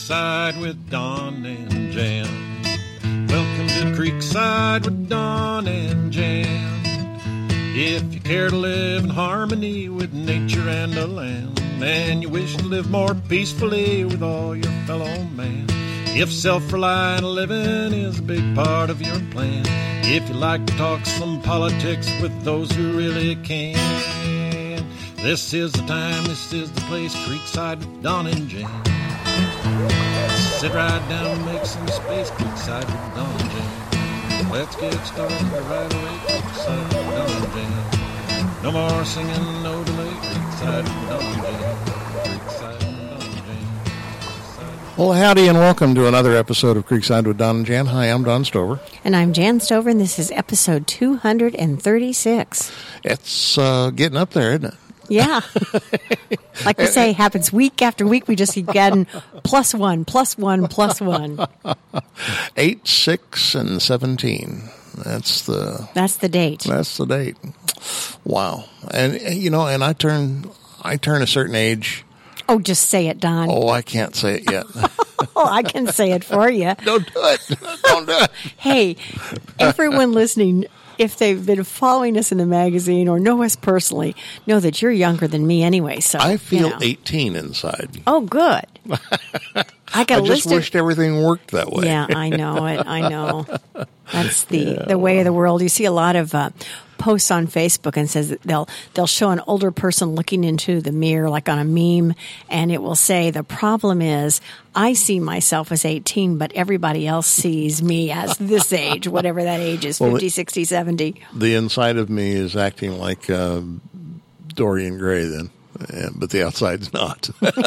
Creekside with Don and Jan. Welcome to Creekside with Don and Jan. If you care to live in harmony with nature and the land, and you wish to live more peacefully with all your fellow man, if self-reliant living is a big part of your plan, if you like to talk some politics with those who really can, this is the time, this is the place, Creekside with Don and Jan. Sit right down and make some space, Creekside with Don and Jan. Let's get started right away, Creekside with Don and Jan. No more singing, no delay, Creekside with Don and Jan. Creekside with Don and Jan. Well, howdy and welcome to another episode of Creekside with Don and Jan. Hi, I'm Don Stover. And I'm Jan Stover, and this is episode 236. It's getting up there, isn't it? Yeah. Like we say, happens week after week. We just keep getting plus one, plus one, plus one. 8, 6, and 17. That's the date. That's the date. Wow. And, you know, and I turn a certain age. Oh, just say it, Don. Oh, I can't say it yet. Oh, I can say it for you. Don't do it. Don't do it. Hey, everyone listening, if they've been following us in the magazine or know us personally, know that you're younger than me anyway. So I feel 18 inside. Oh, good. I just wished everything worked that way. Yeah, I know it. I know. That's the way of the world. You see a lot of posts on Facebook and says that they'll show an older person looking into the mirror like on a meme, and it will say the problem is I see myself as 18, but everybody else sees me as this age, whatever that age is, 50, 60, 70. The inside of me is acting like Dorian Gray then. Yeah, but the outside's not.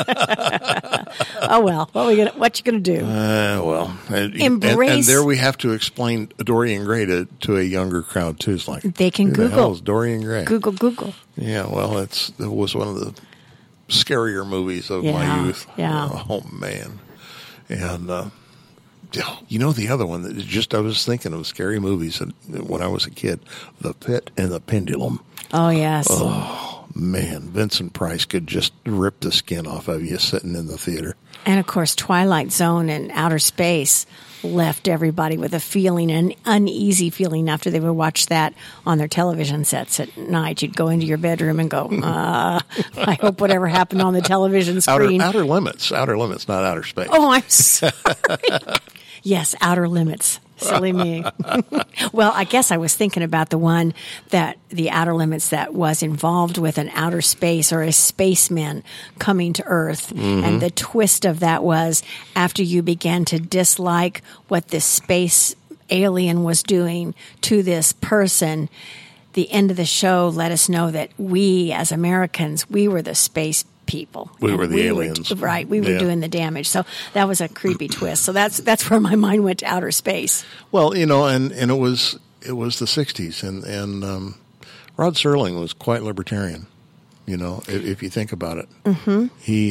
Oh well, what you gonna do? Embrace. And there we have to explain Dorian Gray to a younger crowd too. It's like they can Google. The hell is Dorian Gray. Google. Yeah, well, it was one of the scarier movies of my youth. Yeah. Oh man, and you know the other one that I was thinking of scary movies when I was a kid, The Pit and the Pendulum. Oh yes. Oh. Man, Vincent Price could just rip the skin off of you sitting in the theater. And, of course, Twilight Zone and Outer Space left everybody with a feeling, an uneasy feeling after they would watch that on their television sets at night. You'd go into your bedroom and go, I hope whatever happened on the television screen. Outer Limits, not Outer Space. Oh, I'm sorry. Yes, Outer Limits. Silly me. Well, I guess I was thinking about the Outer Limits that was involved with an outer space or a spaceman coming to Earth. Mm-hmm. And the twist of that was after you began to dislike what this space alien was doing to this person, the end of the show let us know that we as Americans, we were the space people. We were the aliens. Right. We were doing the damage. So that was a creepy twist. So that's where my mind went to outer space. Well, you know, and it was the 60s and Rod Serling was quite libertarian, you know, if you think about it. Mm-hmm.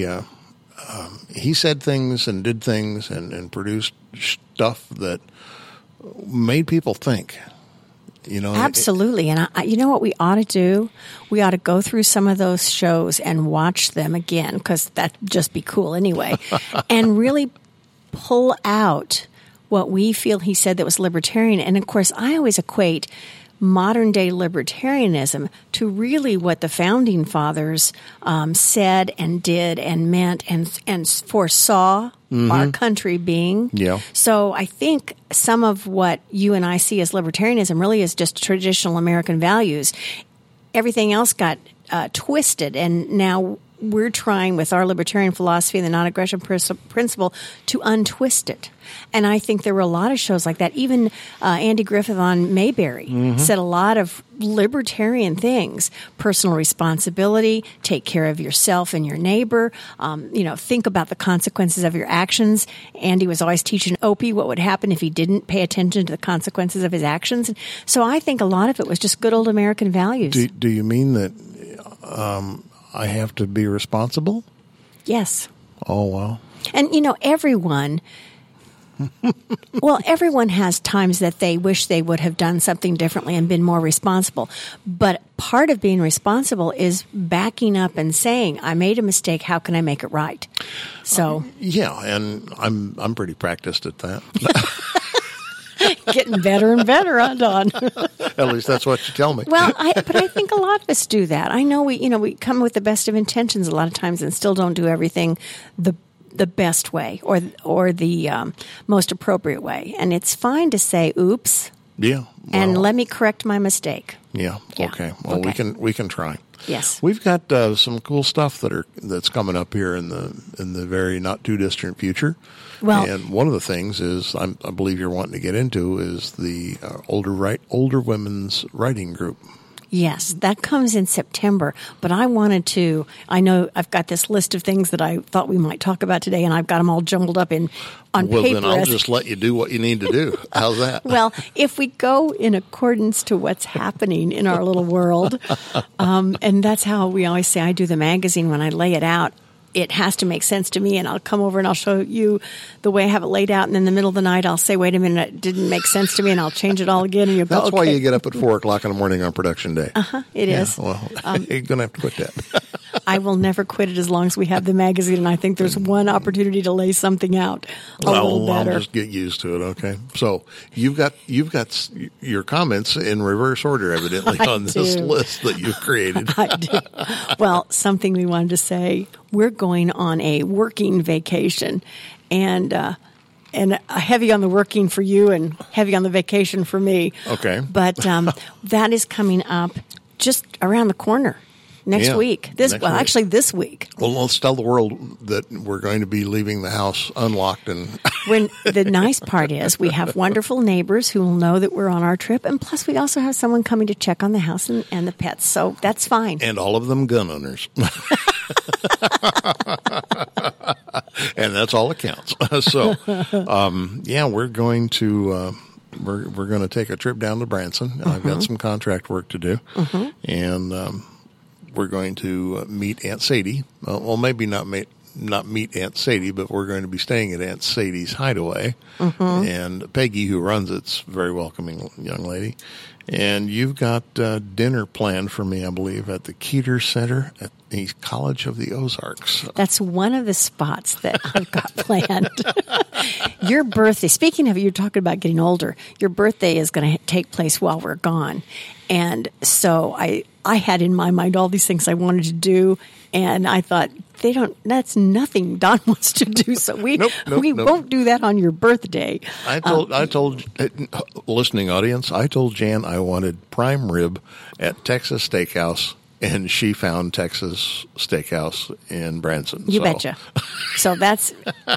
He said things and did things and produced stuff that made people think. You know, absolutely. And you know what we ought to do? We ought to go through some of those shows and watch them again, because that'd just be cool anyway, and really pull out what we feel he said that was libertarian. And, of course, I always equate modern-day libertarianism to really what the Founding Fathers said and did and meant and foresaw our country being. Yeah. So I think some of what you and I see as libertarianism really is just traditional American values. Everything else got twisted, and now we're trying with our libertarian philosophy and the non-aggression principle to untwist it. And I think there were a lot of shows like that. Even Andy Griffith on Mayberry said a lot of libertarian things: personal responsibility, take care of yourself and your neighbor, think about the consequences of your actions. Andy was always teaching Opie what would happen if he didn't pay attention to the consequences of his actions. So I think a lot of it was just good old American values. Do you mean that I have to be responsible? Yes. Oh, wow. And, everyone Well, everyone has times that they wish they would have done something differently and been more responsible. But part of being responsible is backing up and saying, I made a mistake. How can I make it right? So Yeah, and I'm pretty practiced at that. getting better and better, huh, Don? At least that's what you tell me. Well, but I think a lot of us do that. I know we come with the best of intentions a lot of times and still don't do everything the best way or the most appropriate way. And it's fine to say, oops, Yeah. and let me correct my mistake. Yeah. Yeah. Okay. Well, Okay. we can try. Yes. We've got some cool stuff that's coming up here in the very not too distant future. Well- and one of the things is I believe you're wanting to get into is the older women's writing group. Yes, that comes in September, but I know I've got this list of things that I thought we might talk about today, and I've got them all jumbled up on Well, paper. then I'll just let you do what you need to do. How's that? Well, if we go in accordance to what's happening in our little world, and that's how we always say I do the magazine when I lay it out, it has to make sense to me, and I'll come over and I'll show you the way I have it laid out, and in the middle of the night I'll say, wait a minute, it didn't make sense to me, and I'll change it all again, and you'll go, That's why okay. you get up at 4:00 in the morning on production day. It is. Well, you're going to have to quit that. I will never quit it as long as we have the magazine, and I think there's one opportunity to lay something out a little better. I'll just get used to it. Okay. So you've got your comments in reverse order, evidently, on this do. list that you've created. I do. Well, something we wanted to say, we're going on a working vacation, and heavy on the working for you and heavy on the vacation for me. Okay. But that is coming up just around the corner next Yeah, week. next week. Actually this week. Well, let's tell the world that we're going to be leaving the house unlocked and The nice part is we have wonderful neighbors who will know that we're on our trip, and plus we also have someone coming to check on the house and the pets, so that's fine. and all of them gun owners. And that's all that counts. So, we're going to we're going to take a trip down to Branson. I've got some contract work to do, and we're going to meet Aunt Sadie. Well, maybe not meet Aunt Sadie, but we're going to be staying at Aunt Sadie's hideaway. And Peggy, who runs it's a very welcoming young lady. And you've got dinner planned for me, I believe, at the Keeter Center at the College of the Ozarks. That's one of the spots that I've got planned. Your birthday, speaking of, you're talking about getting older, your birthday is going to take place while we're gone. And so I had in my mind all these things I wanted to do, and I thought, that's nothing Don wants to do, so we won't do that on your birthday. I told listening audience, I told Jan I wanted prime rib at Texas Steakhouse, and she found Texas Steakhouse in Branson. You betcha. So that's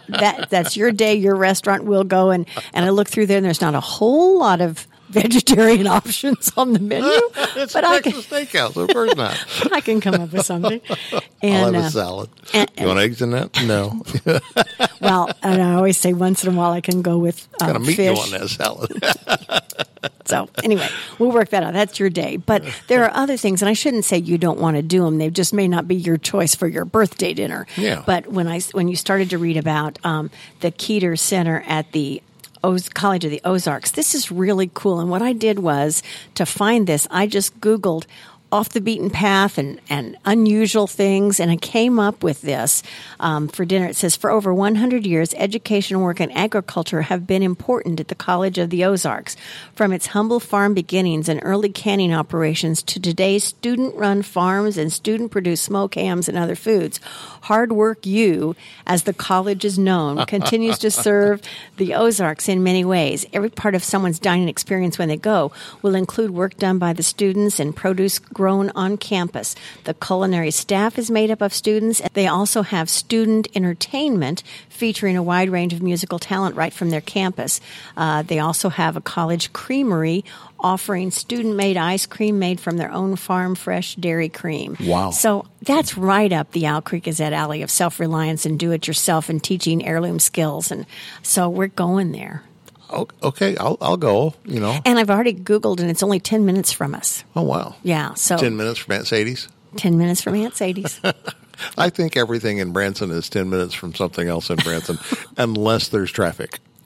your day, your restaurant. We'll go, and I look through there, and there's not a whole lot of vegetarian options on the menu. It's but Texas Steakhouse, of course not. I can come up with something. I'll And, have a salad. and- You want eggs in that? No. well, and I always say once in a while I can go with Got a meat fish. you want in that salad. So anyway, we'll work that out. That's your day. But there are other things, and I shouldn't say you don't want to do them. They just may not be your choice for your birthday dinner. Yeah. But when you started to read about the Keeter Center at the College of the Ozarks, this is really cool. And what I did was, to find this, I just Googled off the beaten path and unusual things, and I came up with this for dinner. It says, for over 100 years, education, work, and agriculture have been important at the College of the Ozarks. From its humble farm beginnings and early canning operations to today's student-run farms and student-produced smoke hams and other foods, Hard Work U, as the college is known, continues to serve the Ozarks in many ways. Every part of someone's dining experience when they go will include work done by the students and produce grown on campus. The culinary staff is made up of students. They also have student entertainment featuring a wide range of musical talent right from their campus. They also have a college creamery offering student-made ice cream made from their own farm fresh dairy cream. Wow. So that's right up the Owl Creek Gazette alley of self-reliance and do-it-yourself and teaching heirloom skills. And so we're going there. Okay, I'll go, And I've already Googled, and it's only 10 minutes from us. Oh, wow. Yeah, so 10 minutes from Aunt Sadie's? 10 minutes from Aunt Sadie's. I think everything in Branson is 10 minutes from something else in Branson, unless there's traffic.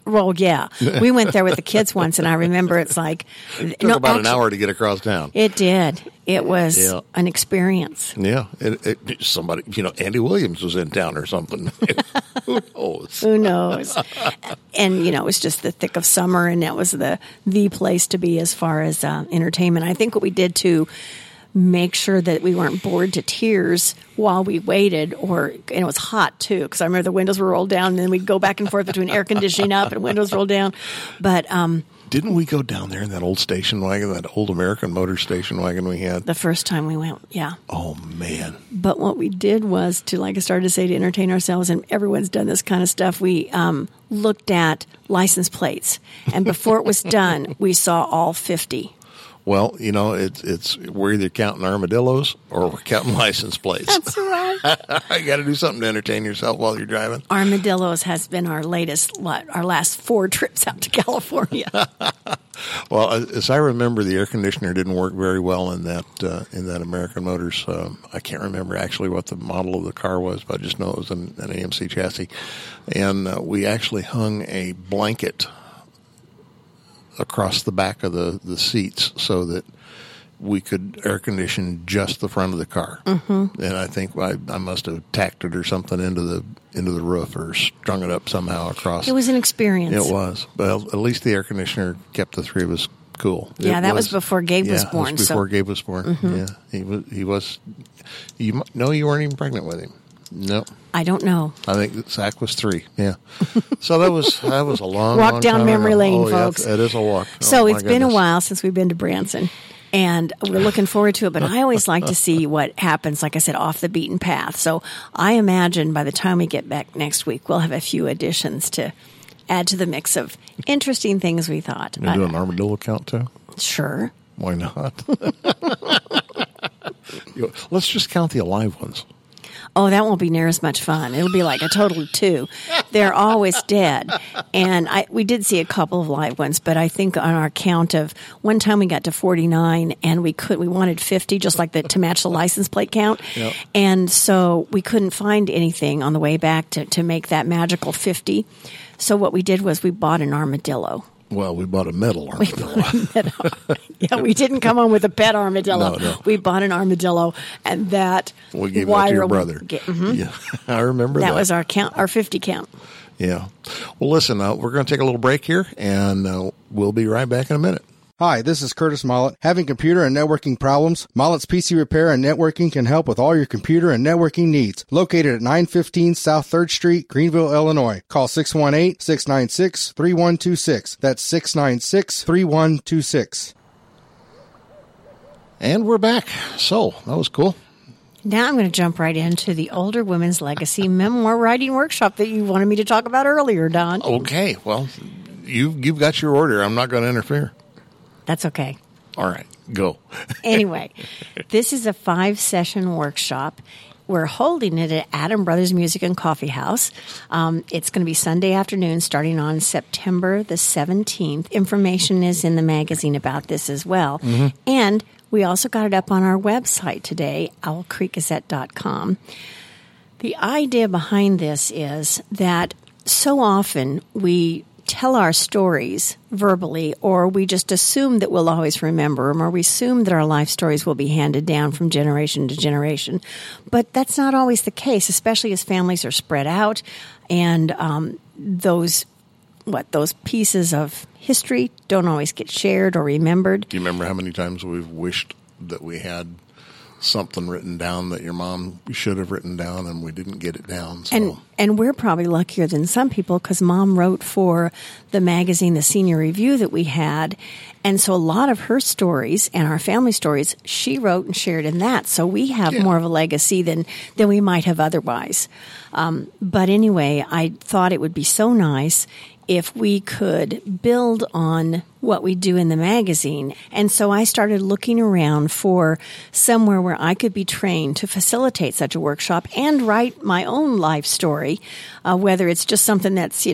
Well, yeah. We went there with the kids once, and I remember it's like... It took about an hour to get across town. It did. It was an experience. Yeah. Somebody, Andy Williams was in town or something. Who knows? Who knows? And, it was just the thick of summer, and that was the place to be as far as entertainment. I think what we did to make sure that we weren't bored to tears while we waited, and it was hot too, because I remember the windows were rolled down, and then we'd go back and forth between air conditioning up and windows rolled down. But didn't we go down there in that old station wagon, that old American Motors station wagon we had? The first time we went, yeah. Oh, man. But what we did was to, like I started to say, to entertain ourselves, and everyone's done this kind of stuff, we looked at license plates. And before it was done, we saw all 50. Well, it's we're either counting armadillos or we're counting license plates. That's right. You got to do something to entertain yourself while you're driving. Armadillos has been our last 4 trips out to California. Well, as I remember, the air conditioner didn't work very well in that American Motors. I can't remember actually what the model of the car was, but I just know it was an AMC chassis. And we actually hung a blanket across the back of the seats so that we could air condition just the front of the car. Mm-hmm. And I think I must have tacked it or something into the roof or strung it up somehow across. It was an experience. It was. But at least the air conditioner kept the three of us cool. Yeah, that was before Gabe was born. That was before Gabe was born. Mm-hmm. Yeah, he was. You weren't even pregnant with him. No. I don't know. I think Zach was 3. Yeah. So that was a long walk down memory lane, folks. Yeah, it is a walk. So it's been a while since we've been to Branson, and we're looking forward to it. But I always like to see what happens, like I said, off the beaten path. So I imagine by the time we get back next week, we'll have a few additions to add to the mix of interesting things we thought. You do an armadillo count too? Sure. Why not? Let's just count the alive ones. Oh, that won't be near as much fun. It'll be like a total of 2. They're always dead. And we did see a couple of live ones, but I think on our count of one time we got to 49 and we wanted 50 just like to match the license plate count. Yep. And so we couldn't find anything on the way back to make that magical 50. So what we did was we bought an armadillo. Well, we bought a metal armadillo. Yeah, we didn't come home with a pet armadillo. No. We bought an armadillo, and that we gave that to your brother. Mm-hmm. Yeah, I remember that. That was our count, our 50 count. Yeah. Well, listen, we're going to take a little break here, and we'll be right back in a minute. Hi, this is Curtis Mollett. Having computer and networking problems? Mollett's PC Repair and Networking can help with all your computer and networking needs. Located at 915 South 3rd Street, Greenville, Illinois. Call 618-696-3126. That's 696-3126. And we're back. So, that was cool. Now I'm going to jump right into the Older Women's Legacy Memoir Writing Workshop that you wanted me to talk about earlier, Don. Okay. Well, you've got your order. I'm not going to interfere. That's okay. All right, go. Anyway, this is a 5-session workshop. We're holding it at Adam Brothers Music and Coffee House. It's going to be Sunday afternoon starting on September the 17th. Information is in the magazine about this as well. Mm-hmm. And we also got it up on our website today, owlcreekgazette.com. The idea behind this is that so often we tell our stories verbally, or we just assume that we'll always remember them, or we assume that our life stories will be handed down from generation to generation. But that's not always the case, especially as families are spread out, and those pieces of history don't always get shared or remembered. Do you remember how many times we've wished that we had something written down that your mom should have written down and we didn't get it down? So. And we're probably luckier than some people because Mom wrote for the magazine, the Senior Review that we had. And so a lot of her stories and our family stories, she wrote and shared in that. So we have more of a legacy than we might have otherwise. But anyway, I thought it would be so nice if we could build on what we do in the magazine. And so I started looking around for somewhere where I could be trained to facilitate such a workshop and write my own life story, whether it's just something that's,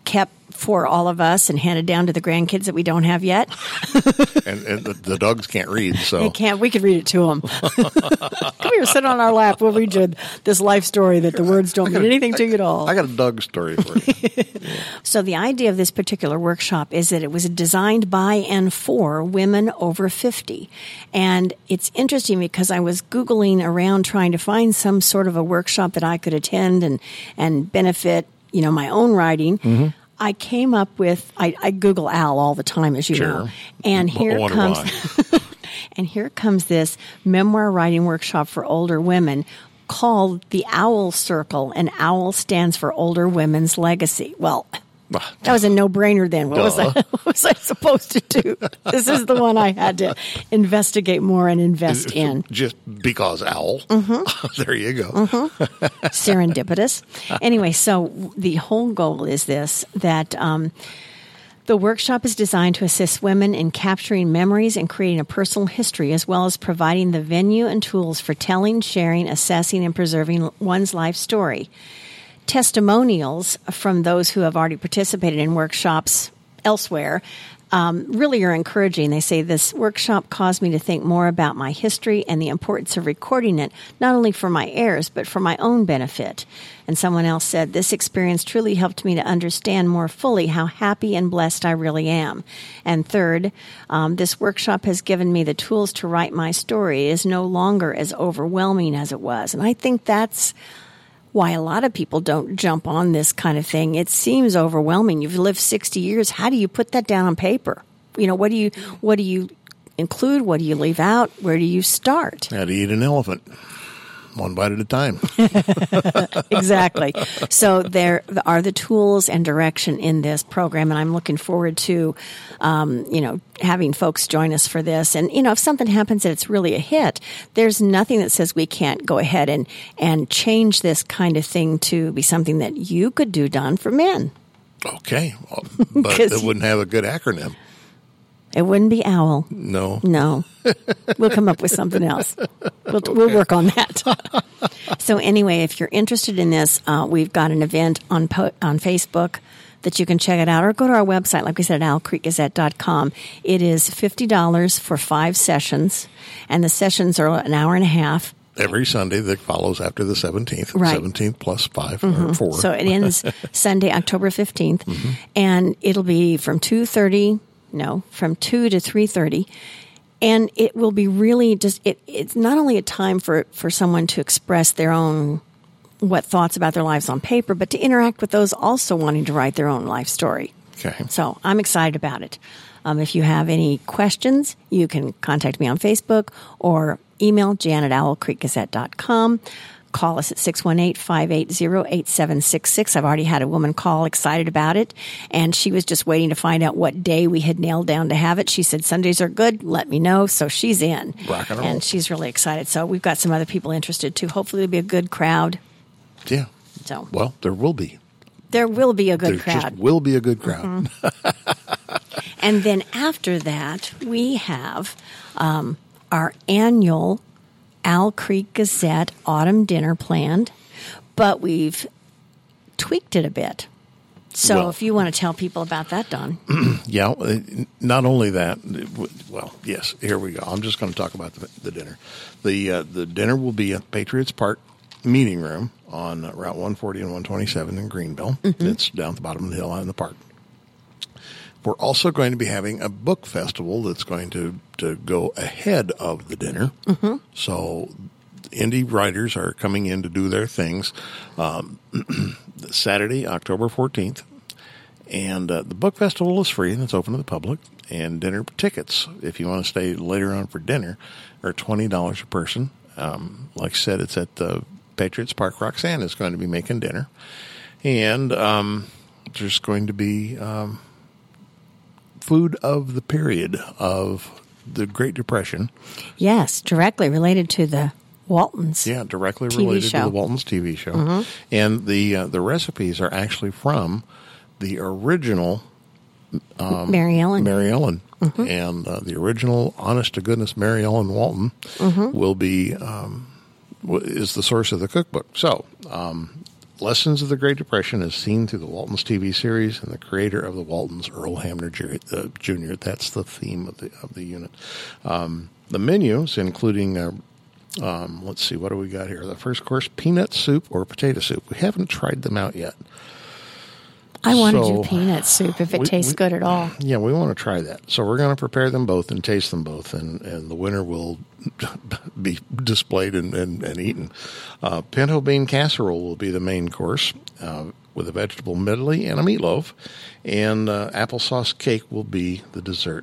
kept for all of us and handed down to the grandkids that we don't have yet. And the dogs can't read, so They can't. We could read it to them. Come here, sit on our lap. We'll read you this life story that the words don't mean anything to you at all. I got a dog story for you. So the idea of this particular workshop is that it was designed by and for women over 50. And it's interesting because I was Googling around trying to find some sort of a workshop that I could attend and benefit, my own writing. Mm-hmm. I came up with, I Google Al all the time, as you know. And here comes this memoir writing workshop for older women called the OWL Circle, and OWL stands for Older Women's Legacy. Well, that was a no-brainer then. What was I supposed to do? This is the one I had to investigate more and invest in. Just because owl. Mm-hmm. There you go. Mm-hmm. Serendipitous. Anyway, so the whole goal is this, that the workshop is designed to assist women in capturing memories and creating a personal history, as well as providing the venue and tools for telling, sharing, assessing, and preserving one's life story. Testimonials from those who have already participated in workshops elsewhere really are encouraging. They say, this workshop caused me to think more about my history and the importance of recording it, not only for my heirs, but for my own benefit. And someone else said, this experience truly helped me to understand more fully how happy and blessed I really am. And third, this workshop has given me the tools to write my story. It is no longer as overwhelming as it was. And I think that's why a lot of people don't jump on this kind of thing. It seems overwhelming. You've lived 60 years. How do you put that down on paper? What do you include? What do you leave out? Where do you start? How to eat an elephant. One bite at a time. Exactly. So there are the tools and direction in this program, and I'm looking forward to, having folks join us for this. And, if something happens that it's really a hit, there's nothing that says we can't go ahead and change this kind of thing to be something that you could do done for men. Okay. Well, but it wouldn't have a good acronym. It wouldn't be OWL. No. We'll come up with something else. We'll work on that. So anyway, if you're interested in this, we've got an event on Facebook that you can check it out, or go to our website, like we said, at owlcreekgazette.com. It is $50 for 5 sessions, and the sessions are an hour and a half. Every Sunday that follows after the 17th. Right. 17th plus 5 mm-hmm. or 4. So it ends Sunday, October 15th, mm-hmm. and it'll be from 2 to 3:30. And it will be really just, it's not only a time for someone to express their own, what thoughts about their lives on paper, but to interact with those also wanting to write their own life story. Okay. So I'm excited about it. If you have any questions, you can contact me on Facebook or email Jan@owlcreekgazette.com. Call us at 618-580-8766. I've already had a woman call excited about it, and she was just waiting to find out what day we had nailed down to have it. She said, Sundays are good. Let me know. So she's in. Rock and roll. And she's really excited. So we've got some other people interested, too. Hopefully it'll be a good crowd. Yeah. So, well, there will be. There will be a good crowd. There just will be a good crowd. Mm-hmm. And then after that, we have our annual Owl Creek Gazette autumn dinner planned, but we've tweaked it a bit. So if you want to tell people about that, Don. Yeah, not only that, well, yes, here we go. I'm just going to talk about the dinner. The dinner will be at Patriots Park Meeting Room on Route 140 and 127 in Greenville. Mm-hmm. It's down at the bottom of the hill out in the park. We're also going to be having a book festival that's going to go ahead of the dinner. Mm-hmm. So indie writers are coming in to do their things Saturday, October 14th. And the book festival is free and it's open to the public. And dinner tickets, if you want to stay later on for dinner, are $20 a person. Like I said, it's at the Patriots Park. Roxanne is going to be making dinner. And there's going to be food of the period of the Great Depression. Yes, directly related to the Waltons. Yeah, directly TV related show. to the Waltons TV show. Mm-hmm. And the recipes are actually from the original Mary Ellen. Mm-hmm. And the original, honest-to-goodness Mary Ellen Walton will be is the source of the cookbook. So Lessons of the Great Depression is seen through the Waltons TV series and the creator of the Waltons, Earl Hamner Jr. That's the theme of the unit. The menus, including, let's see, what do we got here? The first course, peanut soup or potato soup. We haven't tried them out yet. I want to do peanut soup if it tastes good at all. Yeah, we want to try that. So we're going to prepare them both and taste them both, and the winner will be displayed and eaten. Pinto bean casserole will be the main course with a vegetable medley and a meatloaf, and applesauce cake will be the dessert.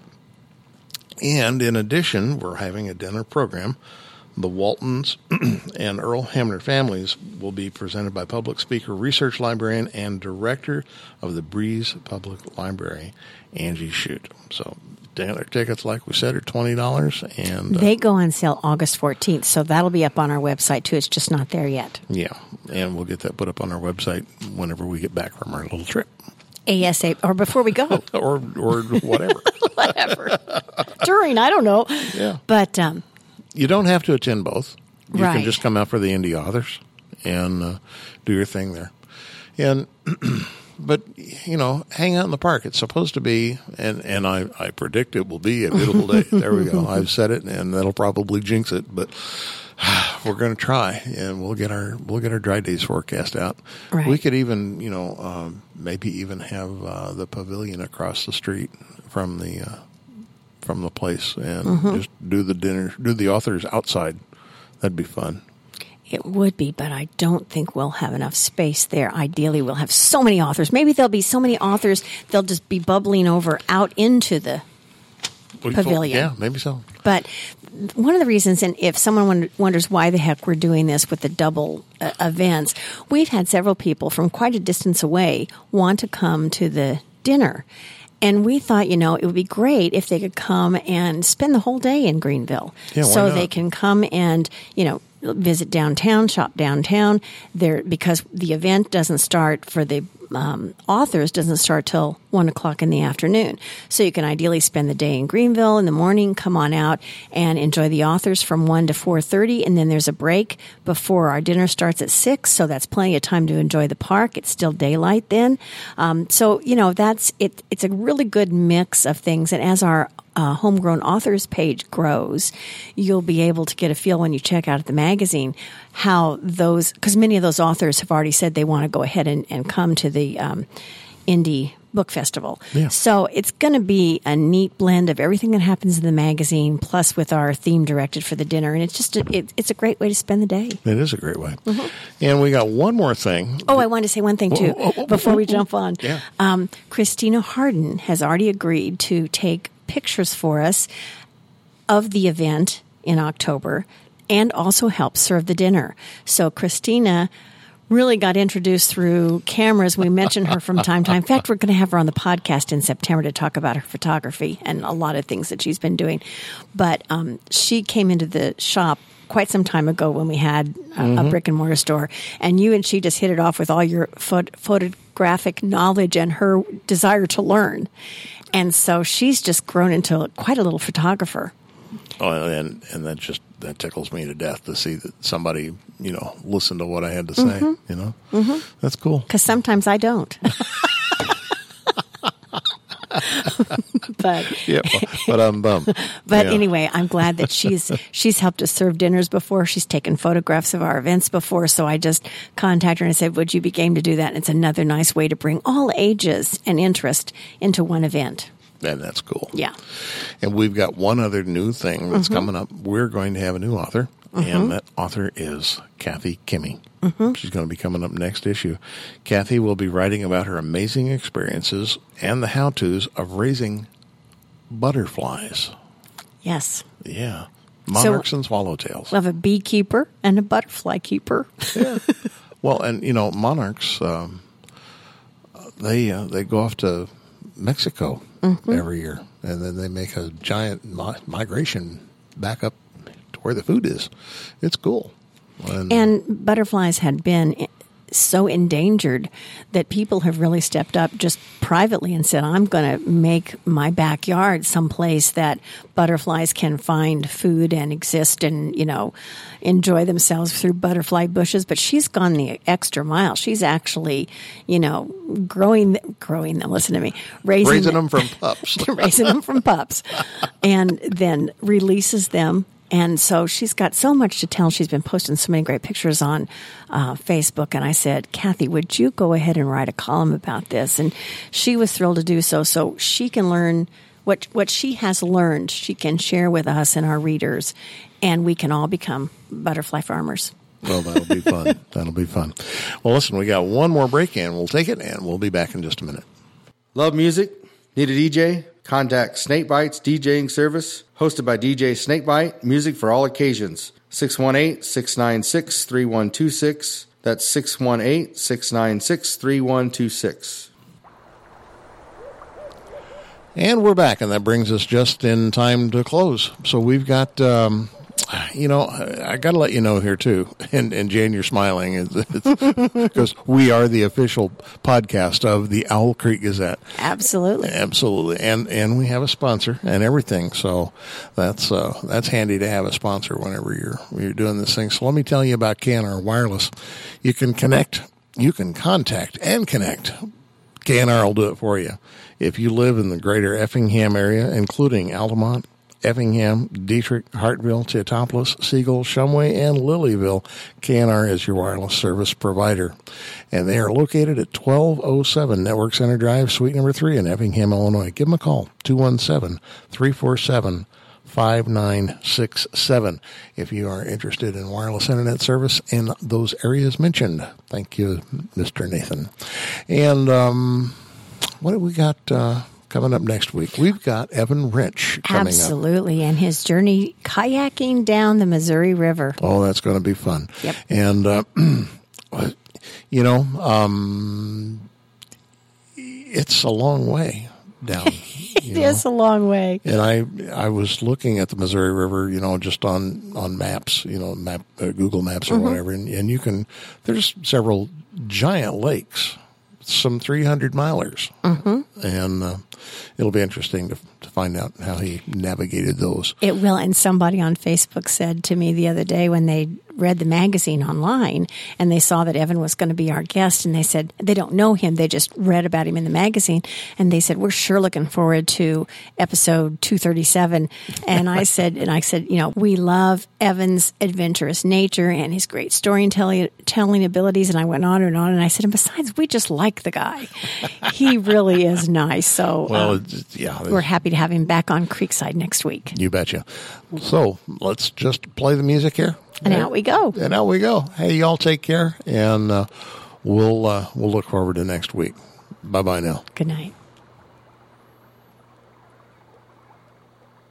And in addition, we're having a dinner program. The Waltons and Earl Hamner families will be presented by public speaker, research librarian, and director of the Breeze Public Library, Angie Shute. So dinner tickets, like we said, are $20. And they go on sale August 14th, so that'll be up on our website, too. It's just not there yet. Yeah, and we'll get that put up on our website whenever we get back from our little trip. ASAP, or before we go. or whatever. Whatever. During, I don't know. Yeah. But you don't have to attend both. You Right. can just come out for the indie authors and do your thing there. And but hang out in the park. It's supposed to be, and I predict it will be a beautiful day. There we go. I've said it, and that'll probably jinx it, but we're going to try, and we'll get our dry days forecast out. Right. We could even maybe even have the pavilion across the street from the place, and just do the authors outside. That'd be fun. it would be, but I don't think we'll have enough space there. Ideally, we'll have so many authors. Maybe there'll be so many authors, they'll just be bubbling over out into the pavilion. Yeah, maybe so. But one of the reasons, and if someone wonders why the heck we're doing this with the double events, we've had several people from quite a distance away want to come to the dinner. And we thought, it would be great if they could come and spend the whole day in Greenville. Yeah, why so not? they can come and, visit downtown, shop downtown. Because the event doesn't start for the authors, doesn't start till 1 o'clock in the afternoon. So you can ideally spend the day in Greenville in the morning, come on out and enjoy the authors from 1 to 4:30. And then there's a break before our dinner starts at 6. So that's plenty of time to enjoy the park. It's still daylight then. So that's it. It's a really good mix of things. And as our Homegrown Authors page grows, you'll be able to get a feel when you check out the magazine how those, because many of those authors have already said they want to go ahead and come to the Indie Book Festival. Yeah. So it's going to be a neat blend of everything that happens in the magazine, plus with our theme directed for the dinner. And it's just it's a great way to spend the day. It is a great way. Mm-hmm. And we got one more thing. Oh, I wanted to say one thing, too, before we jump on. Yeah. Christina Harden has already agreed to take pictures for us of the event in October and also help serve the dinner. So Christina really got introduced through cameras. We mention her from time to time. In fact, we're going to have her on the podcast in September to talk about her photography and a lot of things that she's been doing. But she came into the shop quite some time ago when we had a brick and mortar store, and you and she just hit it off with all your photographic knowledge and her desire to learn. And so she's just grown into quite a little photographer. Oh, and that tickles me to death to see that somebody, listened to what I had to say, Mm-hmm. That's cool. Because sometimes I don't. But Yeah, but I'm bummed. But Yeah. anyway, I'm glad that she's helped us serve dinners before. She's taken photographs of our events before. So I just contacted her and said, would you be game to do that? And it's another nice way to bring all ages and interest into one event. And that's cool. Yeah. And we've got one other new thing that's coming up. We're going to have a new author, and that author is Kathy Kimmey. She's going to be coming up next issue. Kathy will be writing about her amazing experiences and the how-tos of raising butterflies. Yes. Yeah. Monarchs and swallowtails. We'll have a beekeeper and a butterfly keeper. Yeah. Well, and, monarchs, they go off to Mexico every year, and then they make a giant migration back up to where the food is. It's cool. And butterflies had been so endangered that people have really stepped up just privately and said, I'm going to make my backyard someplace that butterflies can find food and exist and, enjoy themselves through butterfly bushes. But she's gone the extra mile. She's actually, growing them, listen to me, raising them from pups. raising them from pups, and then releases them. And so she's got so much to tell. She's been posting so many great pictures on Facebook. And I said, Kathy, would you go ahead and write a column about this? And she was thrilled to do so she can learn what she has learned. She can share with us and our readers, and we can all become butterfly farmers. Well, that'll be fun. That'll be fun. Well, listen, we got one more break, and we'll take it, and we'll be back in just a minute. Love music? Need a DJ? Contact Snakebites DJing Service, hosted by DJ Snakebite, music for all occasions. 618-696-3126. That's 618-696-3126. And we're back, and that brings us just in time to close. So we've got, I got to let you know here, too, and Jan, you're smiling, it's because we are the official podcast of the Owl Creek Gazette. Absolutely. Absolutely. And we have a sponsor and everything, so that's handy to have a sponsor whenever you're doing this thing. So let me tell you about KNR Wireless. You can contact and connect. KNR will do it for you. If you live in the greater Effingham area, including Altamont, Effingham, Dietrich, Hartville, Teotopolis, Siegel, Shumway, and Lilyville, KNR is your wireless service provider. And they are located at 1207 Network Center Drive, Suite number 3 in Effingham, Illinois. Give them a call, 217-347-5967 if you are interested in wireless internet service in those areas mentioned. Thank you, Mr. Nathan. And what have we got coming up next week? We've got Evan Rich coming Absolutely, and his journey kayaking down the Missouri River. Oh, that's going to be fun. Yep. And, it's a long way down. It is a long way. And I was looking at the Missouri River, just on maps, Google Maps or whatever, and there's several giant lakes, some 300-milers, and it'll be interesting to find out how he navigated those. It will, and somebody on Facebook said to me the other day when they read the magazine online and they saw that Evan was going to be our guest, and they said they don't know him, they just read about him in the magazine, and they said, we're sure looking forward to episode 237. And I said, we love Evan's adventurous nature and his great storytelling abilities. And I went on, and I said, and besides, we just like the guy. He really is nice. So we're happy to have him back on Creekside next week. You betcha. So let's just play the music here. And out we go. Hey, y'all take care, and we'll look forward to next week. Bye-bye now. Good night.